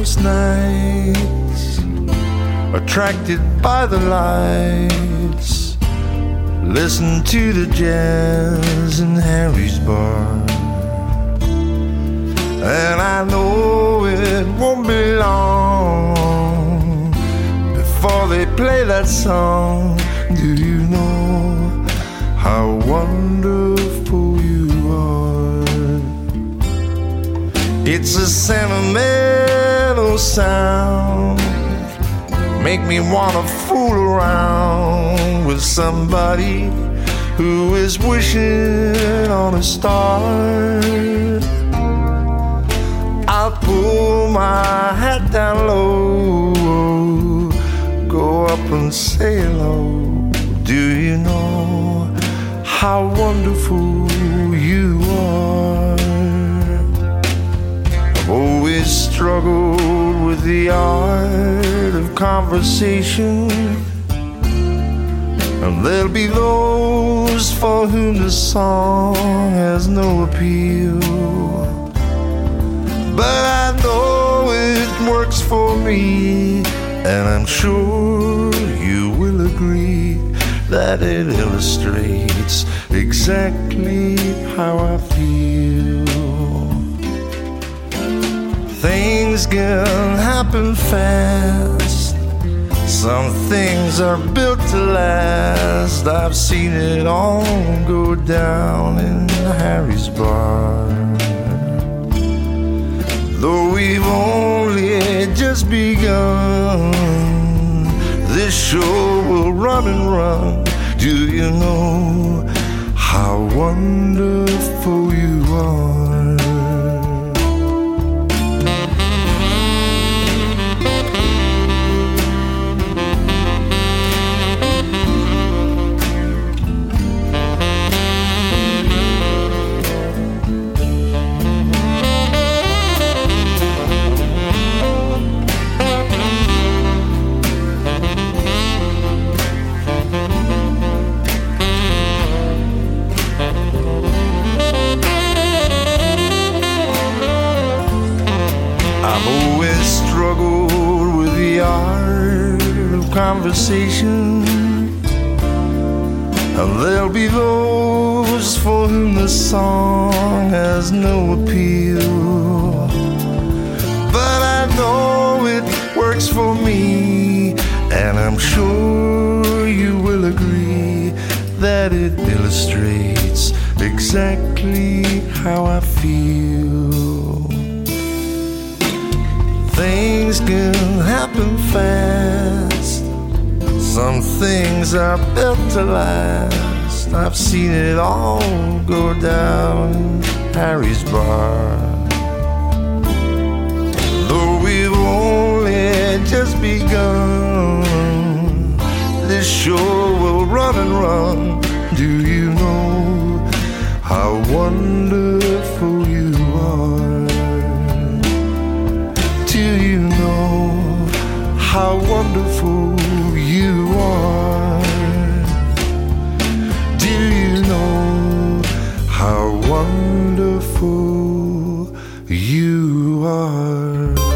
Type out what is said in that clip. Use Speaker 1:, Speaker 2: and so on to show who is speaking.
Speaker 1: most nights, attracted by the lights, listen to the jazz in Harry's bar. And I know it won't be long before they play that song. Do you know how wonderful you are? It's a sentimental sound, make me wanna fool around with somebody who is wishing on a star. I'll pull my hat down low, go up and say hello. Do you know how wonderful you are? I've always struggled with the art of conversation, and there'll be those for whom the song has no appeal. But I know it works for me, and I'm sure you will agree that it illustrates exactly how I feel. Things can happen fast, some things are built to last. I've seen it all go down in Harry's bar. Though we've only just begun, this show will run and run. Do you know how wonderful you are? Conversation, and there'll be those for whom the song has no appeal. But I know it works for me, and I'm sure you will agree that it illustrates exactly how I feel. Things can happen fast, some things are built to last. I've seen it all go down in Harry's bar. Though we've only just begun, this show will run and run. Do you know how wonderful you are? Do you know how wonderful you are? Do you know how wonderful you are?